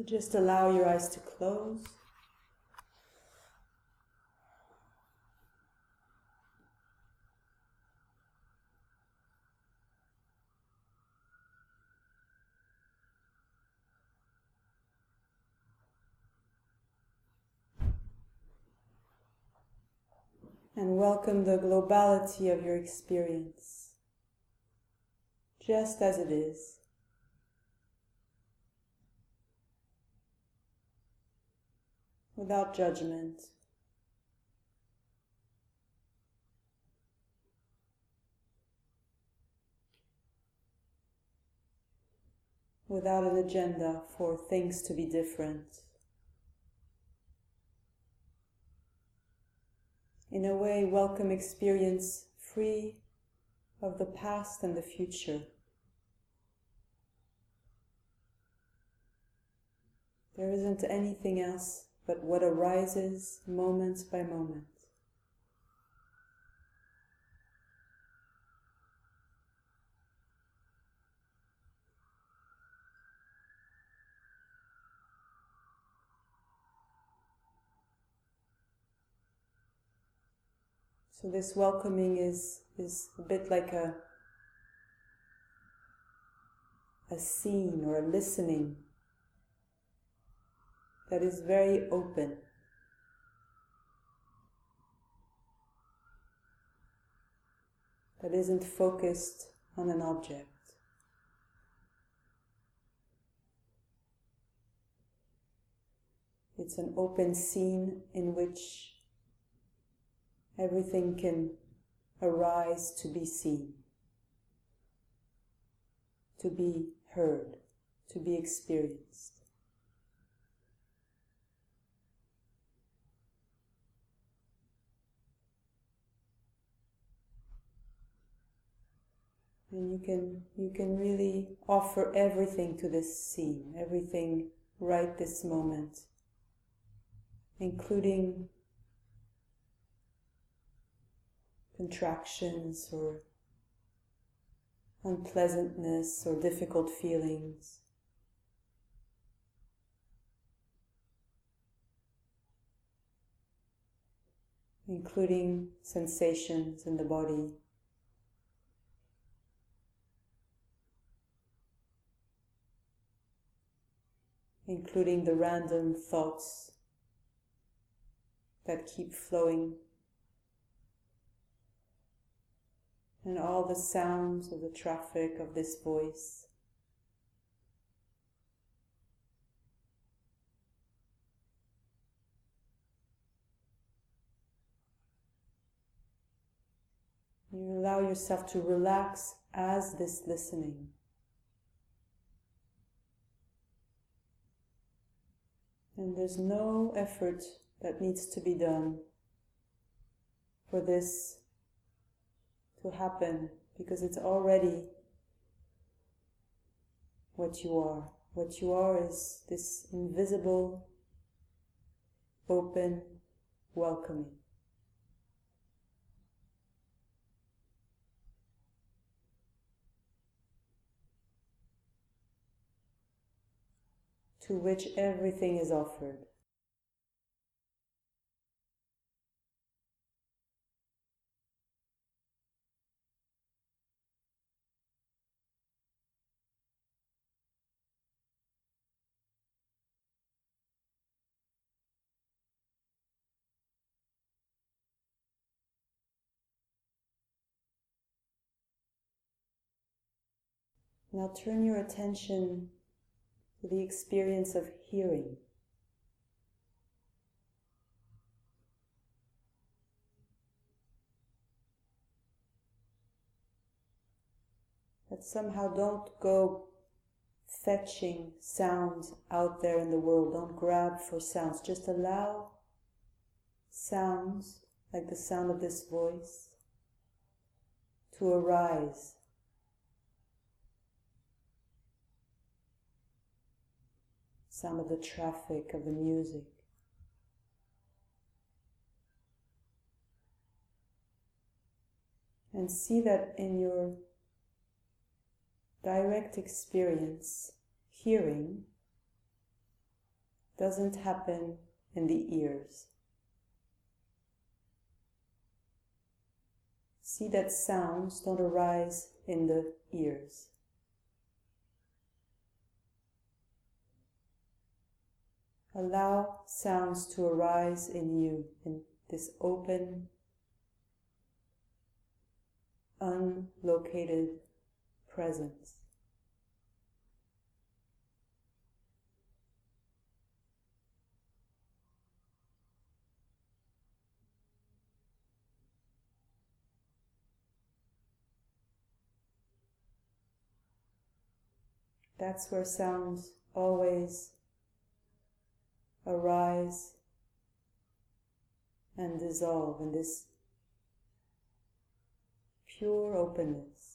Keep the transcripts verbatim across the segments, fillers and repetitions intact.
So just allow your eyes to close. And welcome the globality of your experience, just as it is. Without judgment. Without an agenda for things to be different. In a way, welcome experience free of the past and the future. There isn't anything else but what arises moment by moment. So this welcoming is, is a bit like a, a scene or a listening that is very open. That isn't focused on an object. It's an open scene in which everything can arise to be seen, to be heard, to be experienced. And you can, you can really offer everything to this scene, everything right this moment, including contractions or unpleasantness or difficult feelings. Including sensations in the body. Including the random thoughts that keep flowing, and all the sounds of the traffic of this voice. You allow yourself to relax as this listening. And there's no effort that needs to be done for this to happen, because it's already what you are. What you are is this invisible, open, welcoming. To which everything is offered. Now turn your attention to the experience of hearing. That somehow don't go fetching sounds out there in the world. Don't grab for sounds. Just allow sounds, like the sound of this voice, to arise. Sound of the traffic, of the music. And see that in your direct experience, hearing doesn't happen in the ears. See that sounds don't arise in the ears. Allow sounds to arise in you, in this open, unlocated presence. That's where sounds always arise and dissolve, in this pure openness.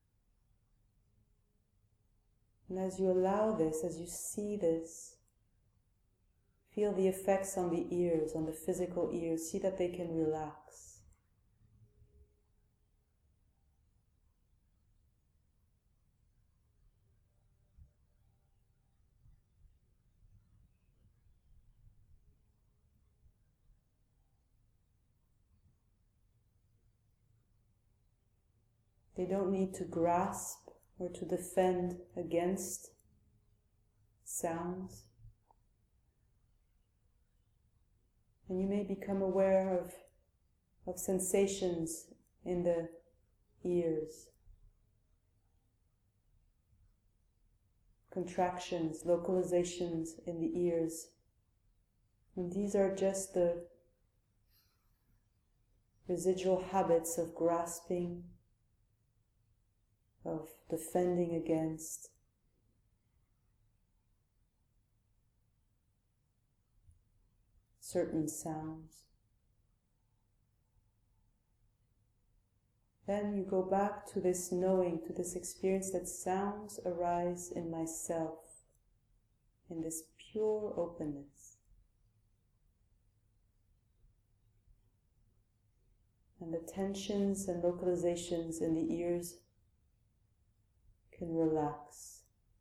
And as you allow this, as you see this, feel the effects on the ears, on the physical ears. See that they can relax. They don't need to grasp or to defend against sounds. And you may become aware of, of sensations in the ears. Contractions, localizations in the ears. And these are just the residual habits of grasping, of defending against. Certain sounds. Then you go back to this knowing, to this experience that sounds arise in myself, in this pure openness. And the tensions and localizations in the ears can relax.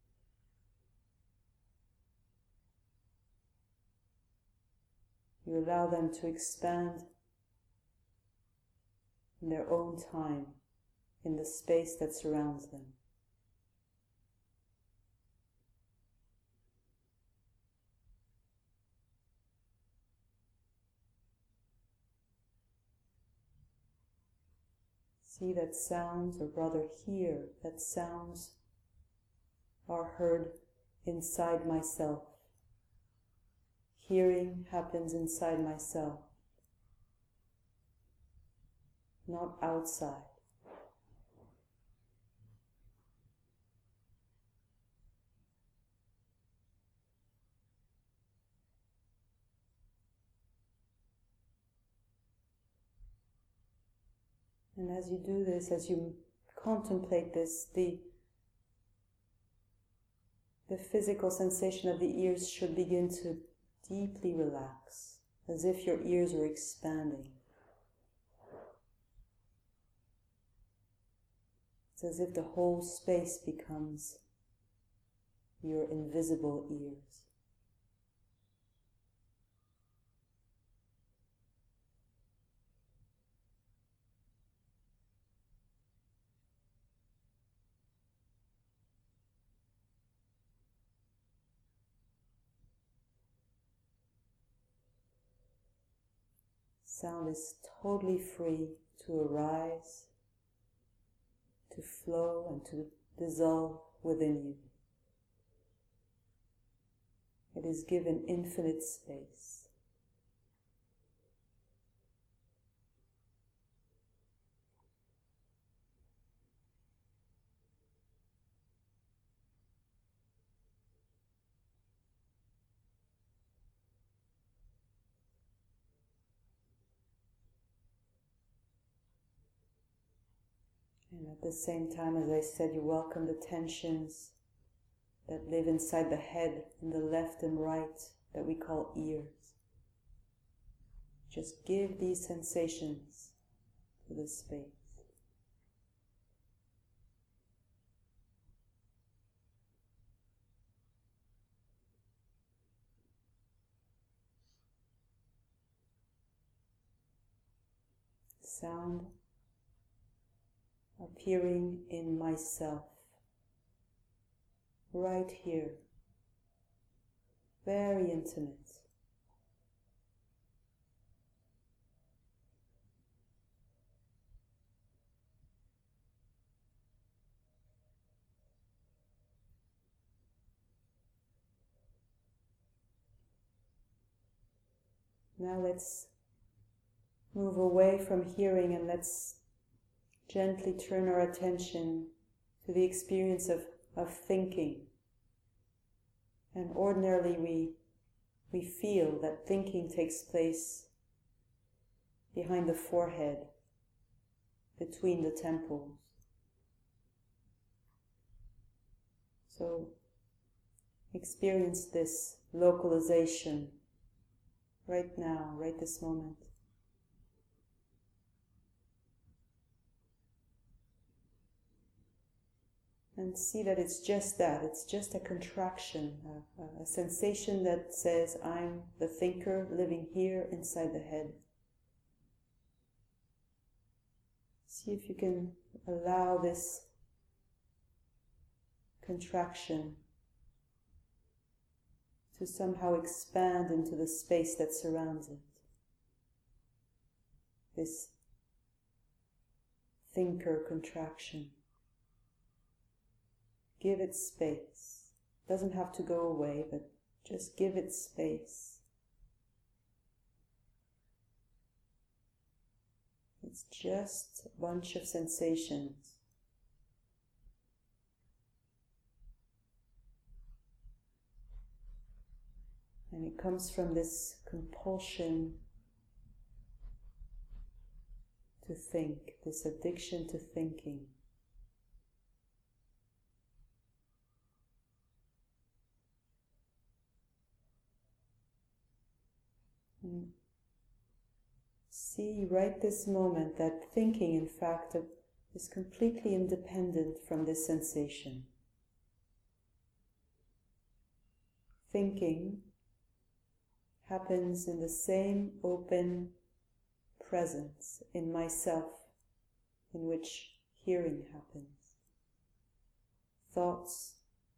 You allow them to expand in their own time, in the space that surrounds them. See that sounds, or rather hear that sounds are heard inside myself. Hearing happens inside myself, not outside. And as you do this, as you contemplate this, the the physical sensation of the ears should begin to deeply relax, as if your ears were expanding. It's as if the whole space becomes your invisible ears. Sound is totally free to arise, to flow, and to dissolve within you. It is given infinite space. And at the same time, as I said, you welcome the tensions that live inside the head, in the left and right, that we call ears. Just give these sensations to the space. sound appearing in myself, right here, very intimate. Now let's move away from hearing and let's gently turn our attention to the experience of, of thinking. And ordinarily we, we feel that thinking takes place behind the forehead, between the temples. So experience this localization right now, right this moment. And see that it's just that, it's just a contraction, a, a sensation that says, I'm the thinker living here inside the head. See if you can allow this contraction to somehow expand into the space that surrounds it. This thinker contraction. Give it space. Doesn't have to go away, but just give it space. It's just a bunch of sensations. And it comes from this compulsion to think, this addiction to thinking. And see right this moment that thinking, in fact, is completely independent from this sensation. Thinking happens in the same open presence in myself in which hearing happens. Thoughts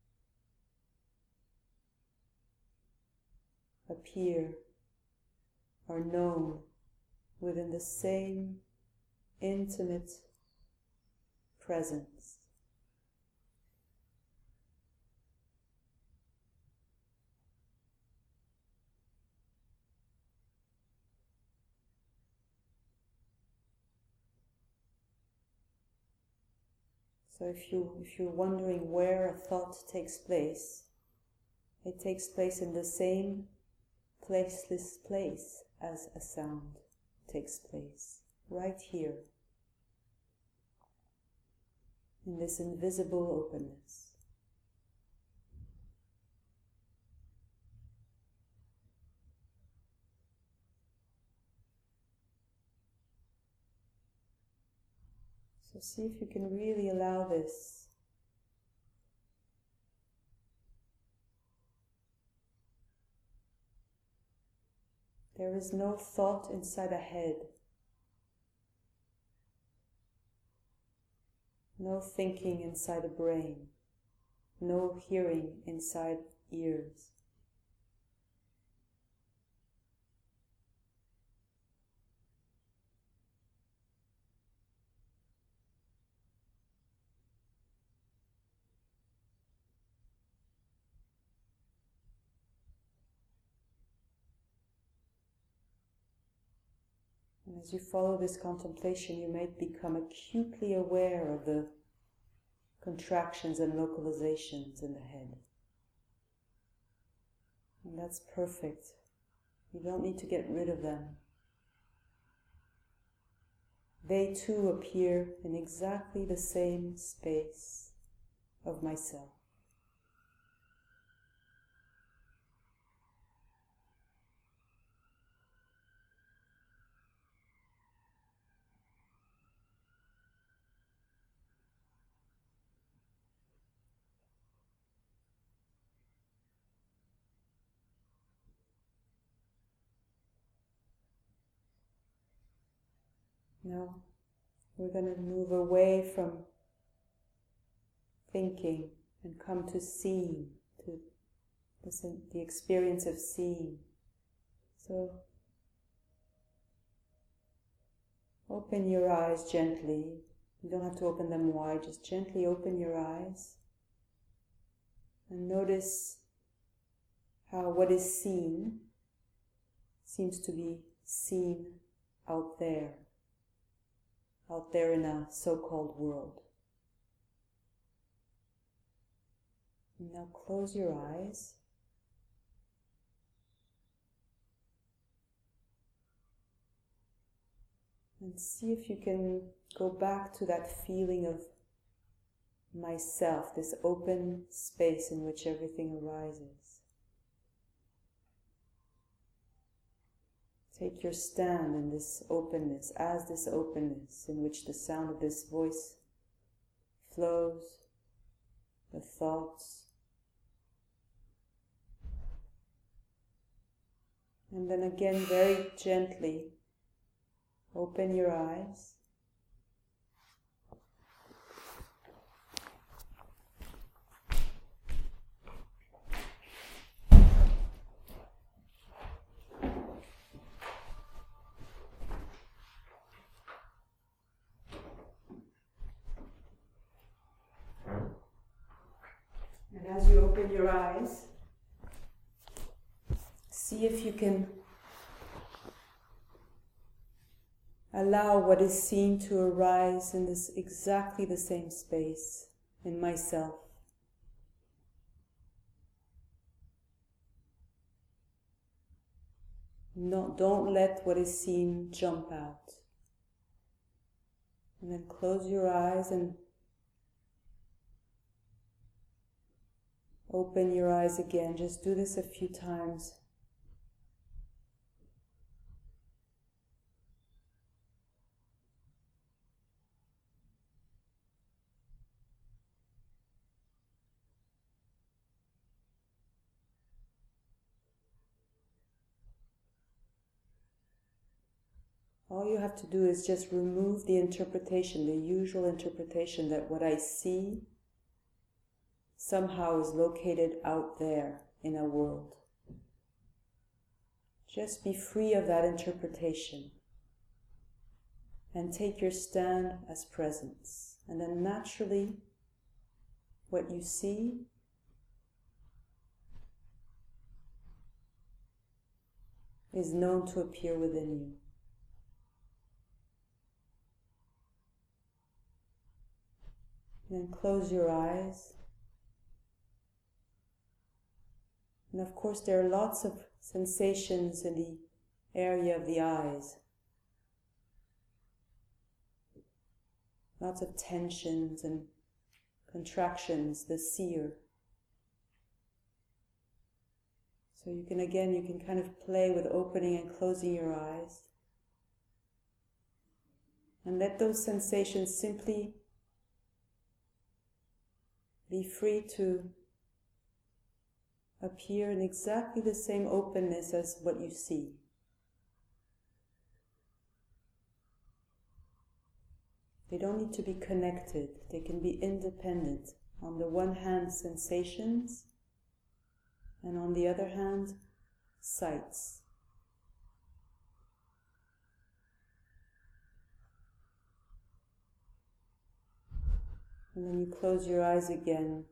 appear, are known within the same intimate presence. So if you if you're wondering where a thought takes place, it takes place in the same placeless place as a sound takes place, right here, in this invisible openness. So see if you can really allow this. There is no thought inside a head, no thinking inside a brain, no hearing inside ears. And as you follow this contemplation, you may become acutely aware of the contractions and localizations in the head. And that's perfect. You don't need to get rid of them. They too appear in exactly the same space of myself. Now we're going to move away from thinking and come to seeing, to listen, the experience of seeing. So open your eyes gently. You don't have to open them wide, just gently open your eyes and notice how what is seen seems to be seen out there, out there in a so-called world. Now close your eyes and see if you can go back to that feeling of myself, this open space in which everything arises. Take your stand in this openness, as this openness in which the sound of this voice flows, the thoughts. And then again, very gently, open your eyes. And as you open your eyes, see if you can allow what is seen to arise in this exactly the same space in myself. No, don't let what is seen jump out. And then close your eyes and open your eyes again. Just do this a few times. All you have to do is just remove the interpretation, the usual interpretation that what I see somehow is located out there in a world. Just be free of that interpretation and take your stand as presence. And then naturally, what you see is known to appear within you. And then close your eyes. And of course there are lots of sensations in the area of the eyes. Lots of tensions and contractions, the seer. So you can again, you can kind of play with opening and closing your eyes. And let those sensations simply be free to appear in exactly the same openness as what you see. They don't need to be connected. They can be independent. On the one hand, sensations, and on the other hand, sights. And then you close your eyes again.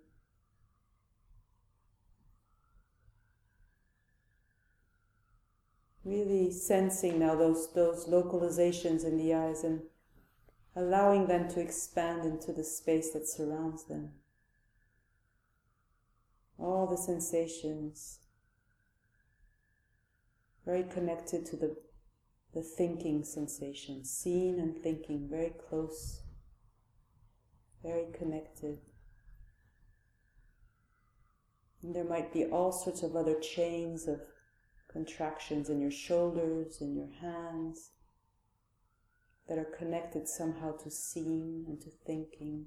Really sensing now those, those localizations in the eyes and allowing them to expand into the space that surrounds them. All the sensations, very connected to the, the thinking sensation, seeing and thinking, very close, very connected. And there might be all sorts of other chains of contractions in your shoulders, in your hands, that are connected somehow to seeing and to thinking.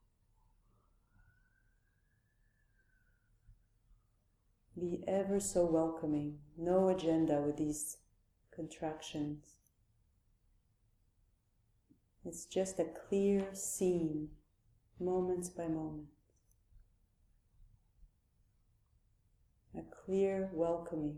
Be ever so welcoming, no agenda with these contractions. It's just a clear scene, moment by moment. A clear welcoming.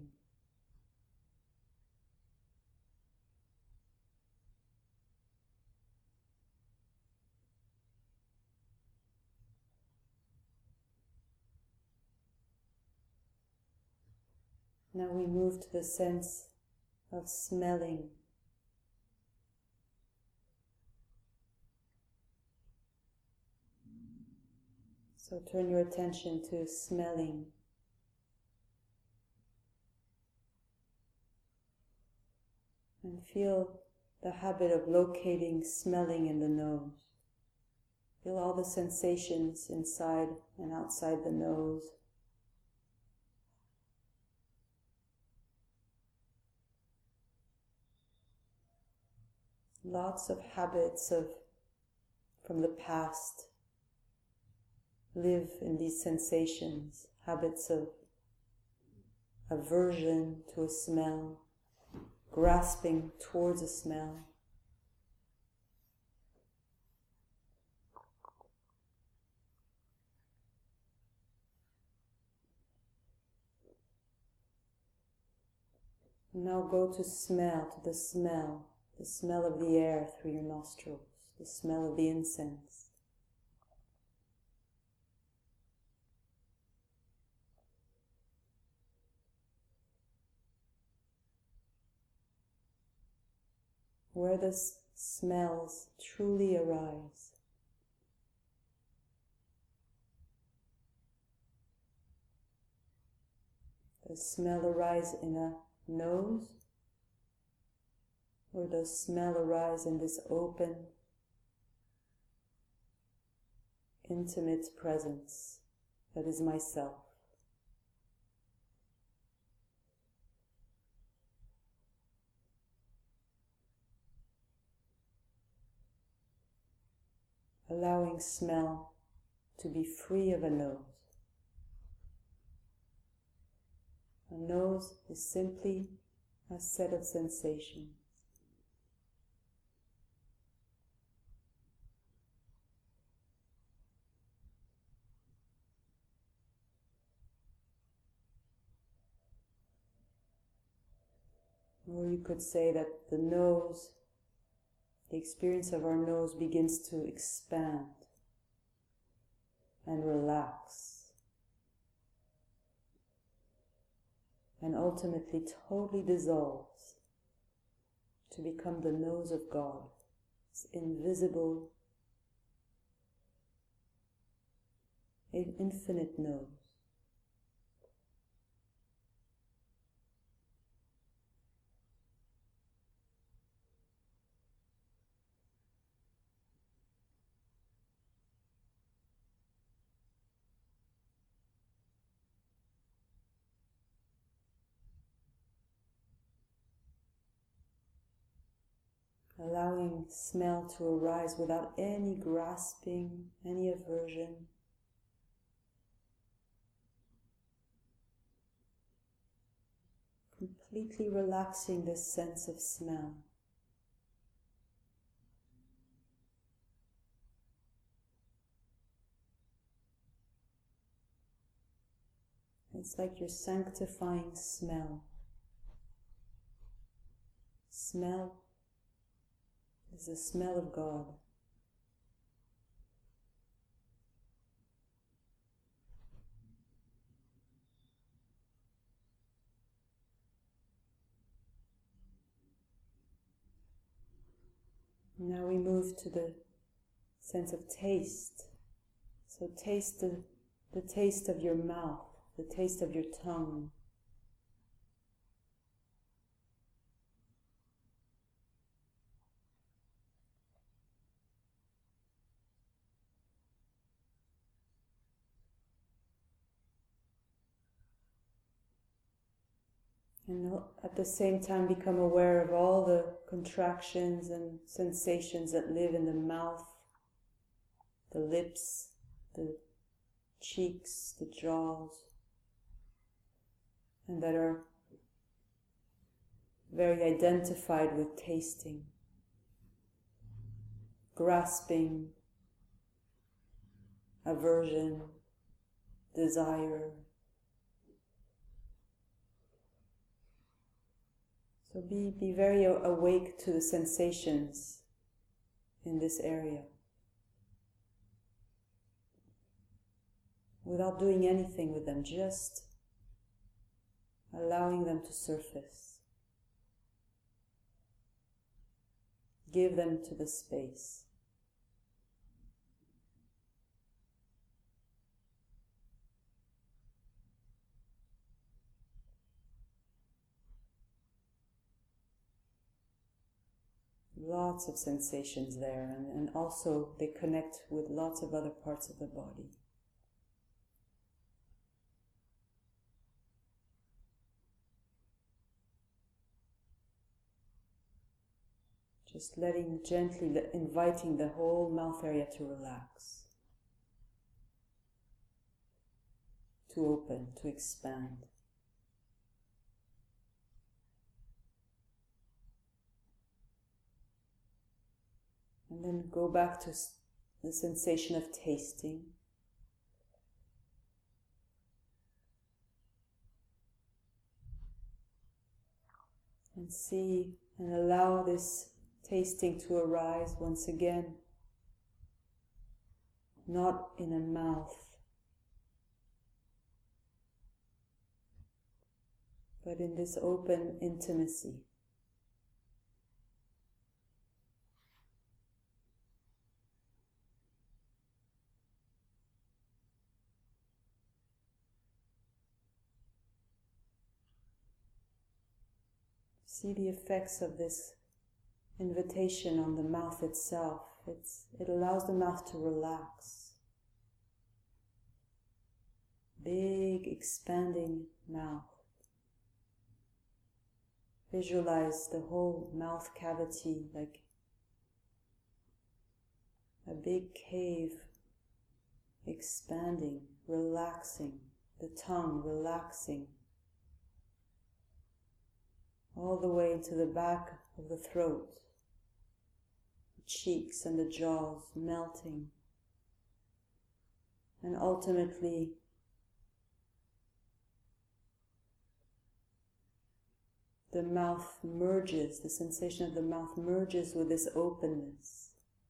Now we move to the sense of smelling. So turn your attention to smelling. And feel the habit of locating smelling in the nose. Feel all the sensations inside and outside the nose. Lots of habits of from the past live in these sensations, habits of aversion to a smell, grasping towards a smell. Now go to smell, to the smell, the smell of the air through your nostrils, the smell of the incense. Where the s- smells truly arise. Does smell arise in a nose? Or does smell arise in this open, intimate presence that is myself? Allowing smell to be free of a nose. A nose is simply a set of sensations. Or you could say that the nose, the experience of our nose begins to expand and relax and ultimately totally dissolves to become the nose of God, this invisible, infinite nose. Allowing smell to arise without any grasping, any aversion. Completely relaxing this sense of smell. It's like you're sanctifying smell. Smell is the smell of God. Now we move to the sense of taste. So taste the, the taste of your mouth, the taste of your tongue. And at the same time become aware of all the contractions and sensations that live in the mouth, the lips, the cheeks, the jaws, and that are very identified with tasting. grasping, aversion, desire. So be, be very awake to the sensations in this area, without doing anything with them, just allowing them to surface. Give them to the space. Lots of sensations there, and, and also they connect with lots of other parts of the body. Just letting, gently let, inviting the whole mouth area to relax, to open, to expand. And then go back to the sensation of tasting. And see and allow this tasting to arise once again, not in a mouth, but in this open intimacy. See the effects of this invitation on the mouth itself. It's, it allows the mouth to relax. Big, expanding mouth. Visualize the whole mouth cavity like a big cave, expanding, relaxing, the tongue relaxing, all the way into the back of the throat, the cheeks and the jaws melting, and ultimately the mouth merges, the sensation of the mouth merges with this openness.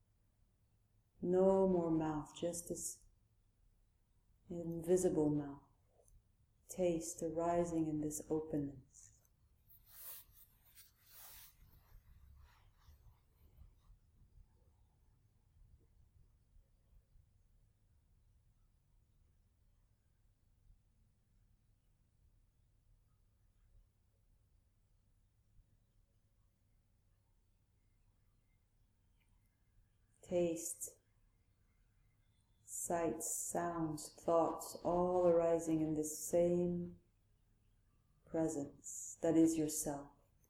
No more mouth, just this invisible mouth. Taste arising in this openness. Taste, sights, sounds, thoughts, all arising in this same presence that is yourself.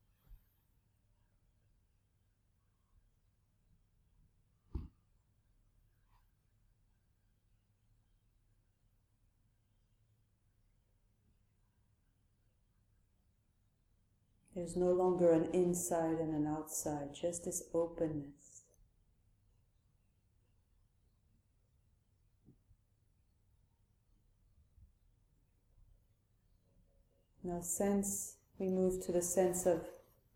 There's no longer an inside and an outside, just this openness. Now sense, we move to the sense of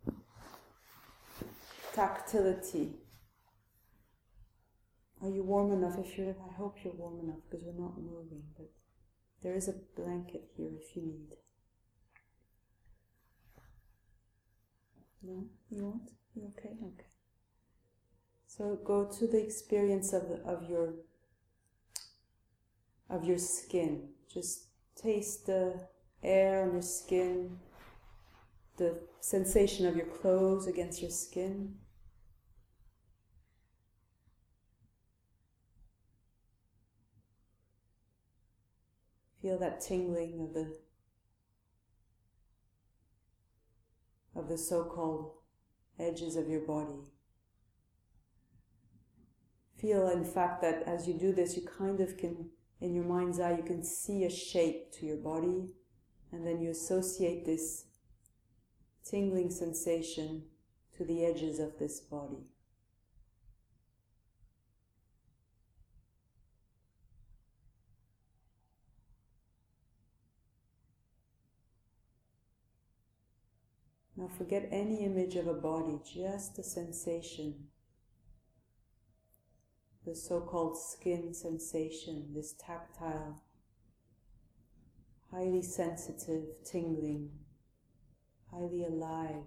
tactility. Are you warm enough? If you're, I hope you're warm enough because we're not moving, but there is a blanket here if you need. No? You want? You okay? Okay. So go to the experience of, the, of your of your skin. Just taste the air on your skin, the sensation of your clothes against your skin. Feel that tingling of the of the so-called edges of your body. Feel, in fact, that as you do this, you kind of can, in your mind's eye, you can see a shape to your body. And then you associate this tingling sensation to the edges of this body. Now forget any image of a body, just the sensation, the so-called skin sensation, this tactile, highly sensitive, tingling, highly alive.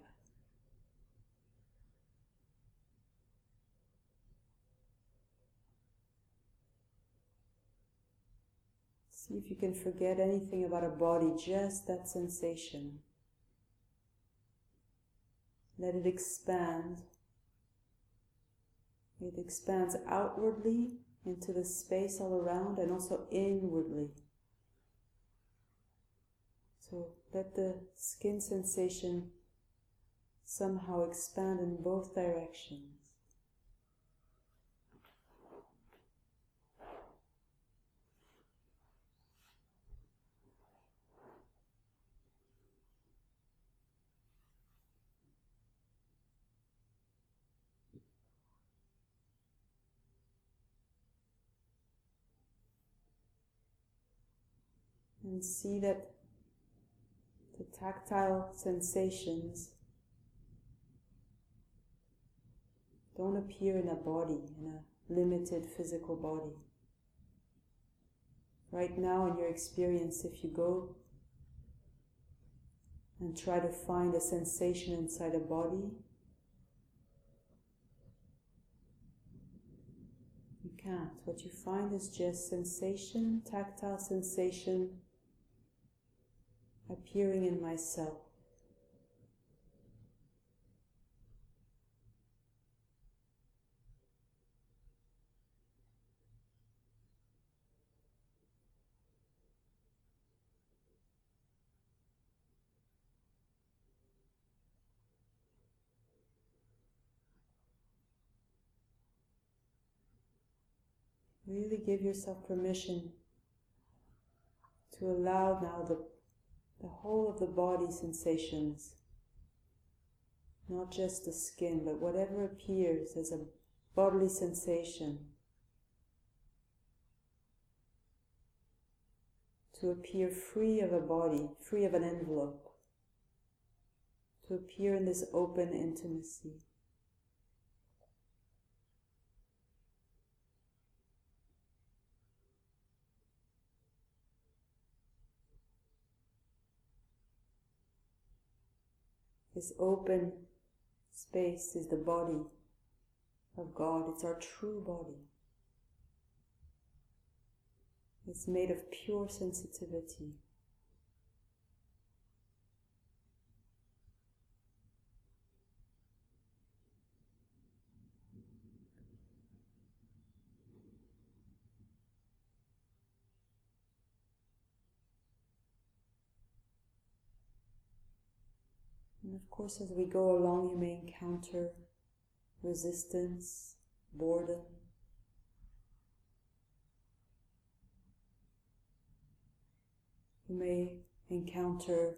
See if you can forget anything about a body, just that sensation. Let it expand. It expands outwardly into the space all around and also inwardly. So let the skin sensation somehow expand in both directions. And see that the tactile sensations don't appear in a body, in a limited physical body. Right now in your experience, if you go and try to find a sensation inside a body, you can't. What you find is just sensation, tactile sensation, appearing in myself. Really give yourself permission to allow now the, the whole of the body sensations, not just the skin, but whatever appears as a bodily sensation, to appear free of a body, free of an envelope, to appear in this open intimacy. This open space is the body of God. It's our true body. It's made of pure sensitivity. And of course, as we go along, you may encounter resistance, boredom. You may encounter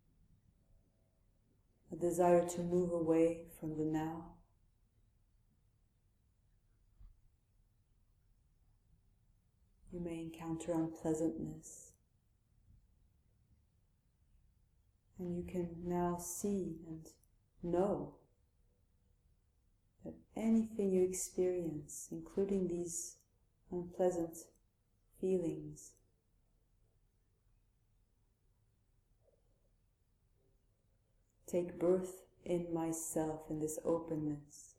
a desire to move away from the now. You may encounter unpleasantness. And you can now see and know that anything you experience, including these unpleasant feelings, take birth in myself, in this openness.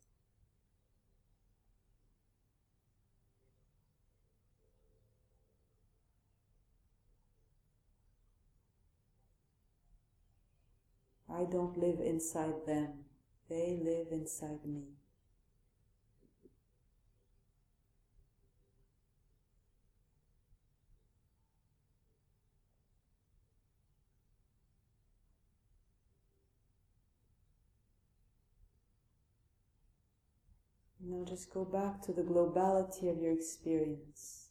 I don't live inside them, they live inside me. Now just go back to the globality of your experience,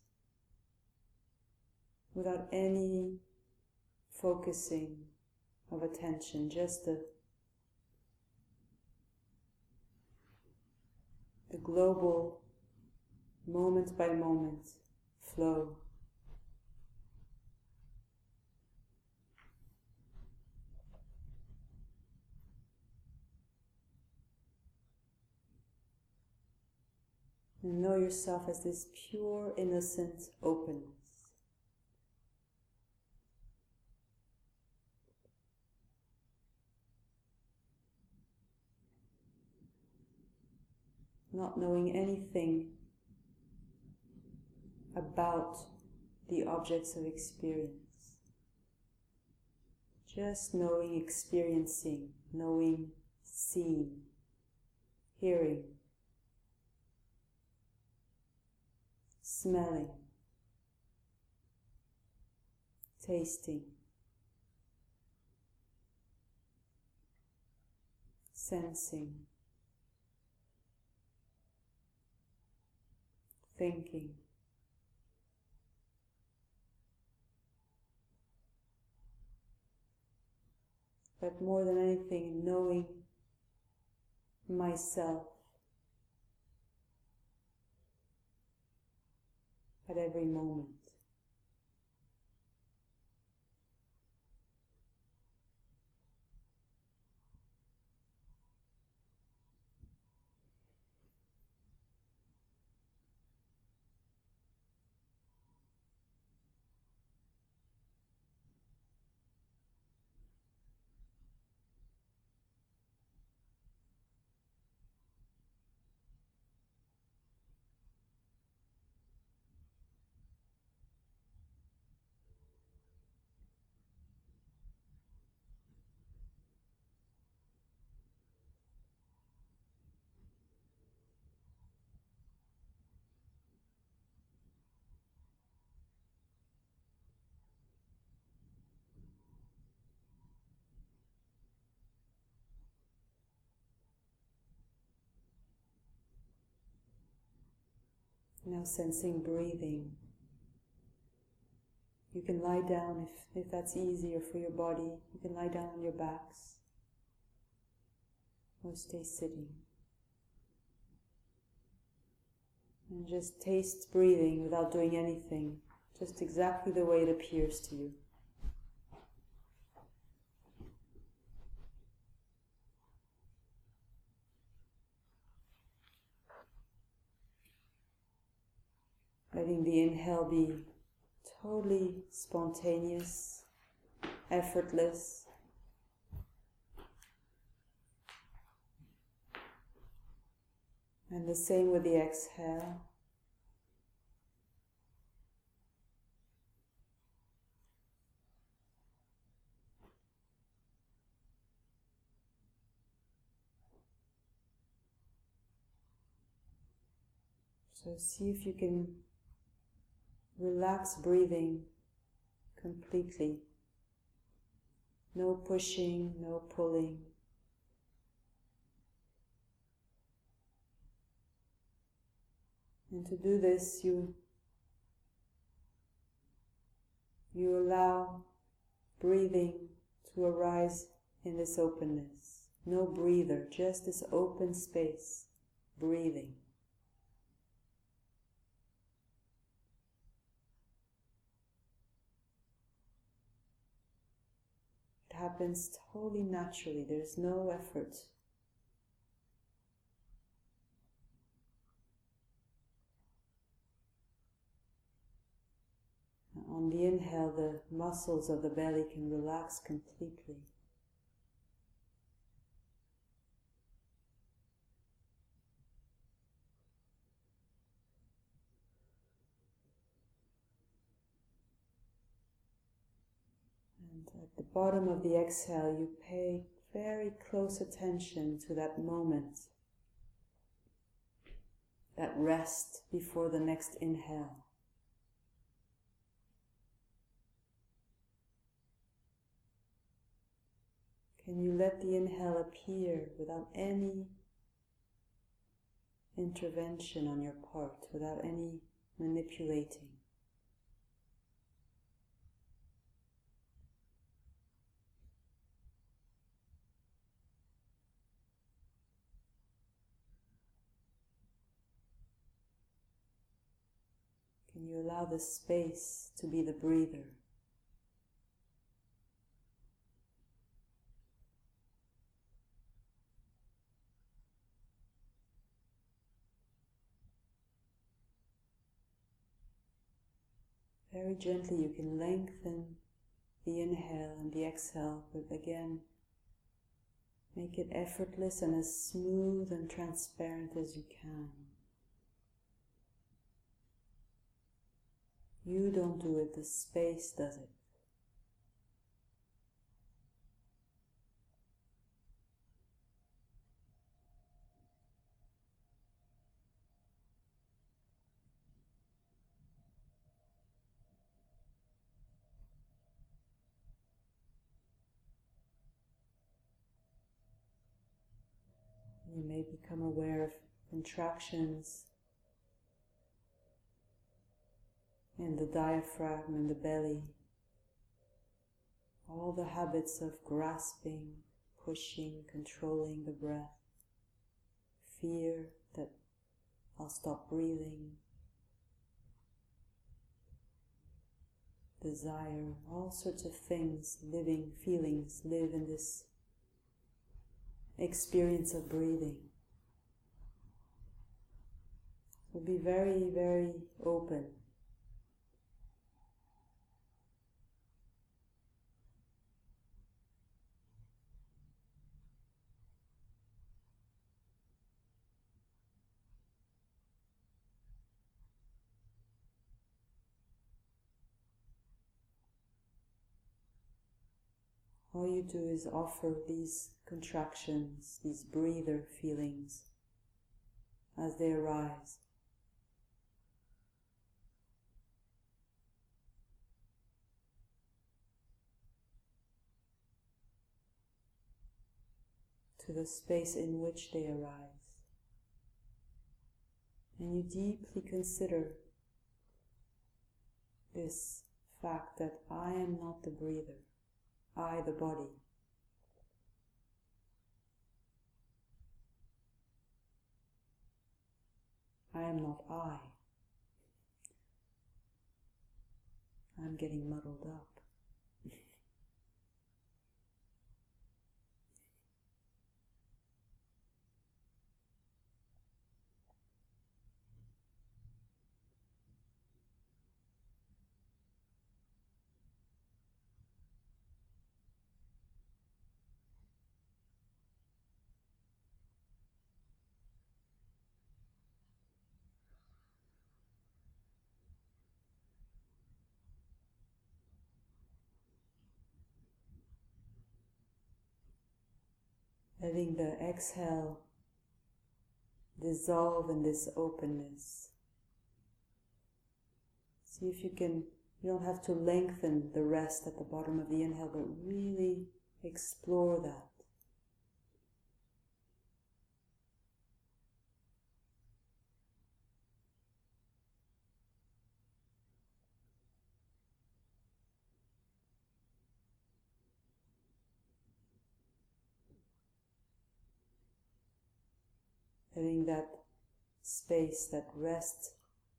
without any focusing of attention, just the, the global, moment by moment flow. And know yourself as this pure, innocent openness. Not knowing anything about the objects of experience. Just knowing, experiencing, knowing, seeing, hearing, smelling, tasting, sensing, thinking. But more than anything, knowing myself at every moment. Now sensing breathing. You can lie down if, if that's easier for your body. You can lie down on your backs or stay sitting. And just taste breathing without doing anything, just exactly the way it appears to you. Letting the inhale be totally spontaneous, effortless. And the same with the exhale. So see if you can relax breathing completely. No pushing, no pulling. And to do this, you, you allow breathing to arise in this openness. No breather, just this open space, breathing. It happens totally naturally, there's no effort. On the inhale, the muscles of the belly can relax completely. And at the bottom of the exhale, you pay very close attention to that moment, that rest before the next inhale. Can you let the inhale appear without any intervention on your part, without any manipulating? Can you allow the space to be the breather? very gently you can lengthen the inhale and the exhale, but again, make it effortless and as smooth and transparent as you can. You don't do it, the space does it. You may become aware of contractions in the diaphragm and the belly, all the habits of grasping, pushing, controlling the breath, fear that I'll stop breathing, desire, all sorts of things, living feelings live in this experience of breathing. So be very, very open. All you do is offer these contractions, these breather feelings as they arise. To the space in which they arise. And you deeply consider this fact that I am not the breather, I the body. I am not I. I'm getting muddled up. Letting the exhale dissolve in this openness. See if you can, you don't have to lengthen the rest at the bottom of the inhale, but really explore that. Letting that space, that rest,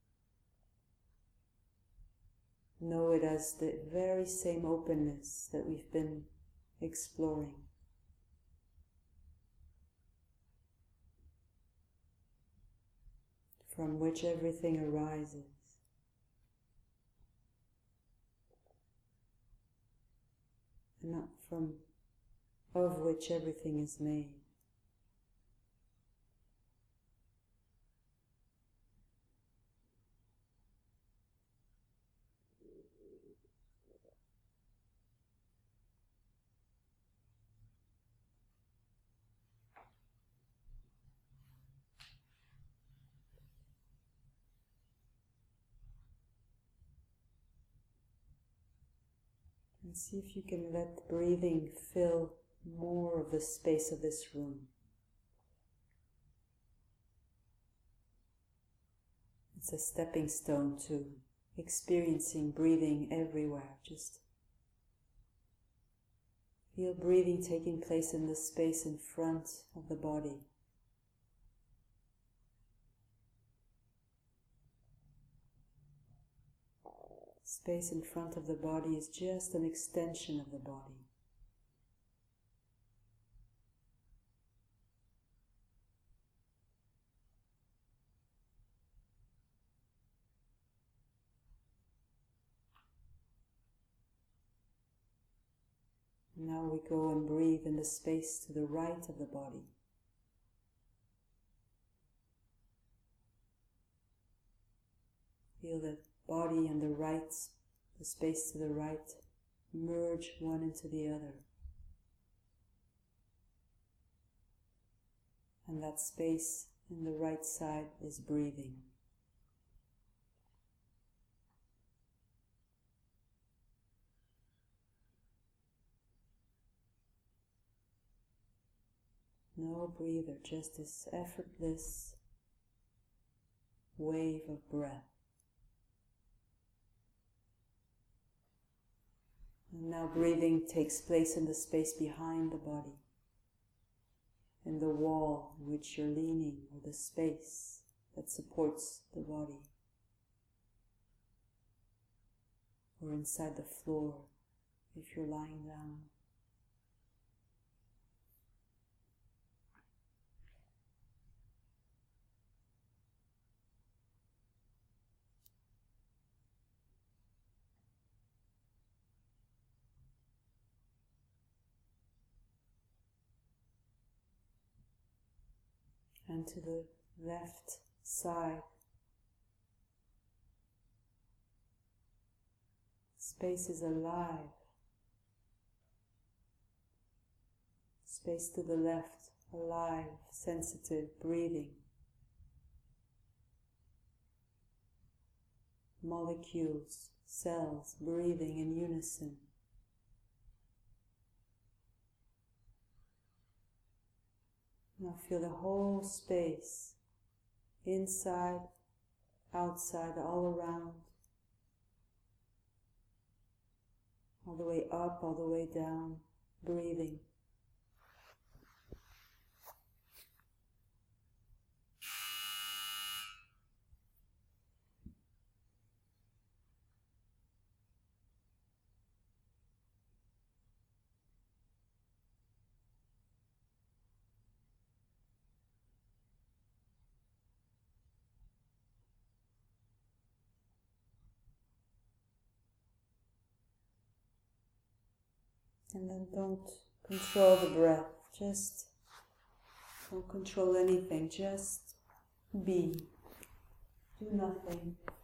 know it as the very same openness that we've been exploring. From which everything arises. And not from of which everything is made. And see if you can let breathing fill more of the space of this room. It's a stepping stone to experiencing breathing everywhere. Just feel breathing taking place in the space in front of the body. Space in front of the body is just an extension of the body. Now we go and breathe in the space to the right of the body. Feel the body and the right, the space to the right, merge one into the other. And that space in the right side is breathing. No breather, just this effortless wave of breath. And now breathing takes place in the space behind the body, in the wall in which you're leaning, or the space that supports the body, or inside the floor if you're lying down. And to the left side, space is alive. Space to the left, alive, sensitive, breathing. Molecules, cells, breathing in unison. Now feel the whole space, inside, outside, all around, all the way up, all the way down, breathing. And then don't control the breath, just don't control anything, just be, do nothing.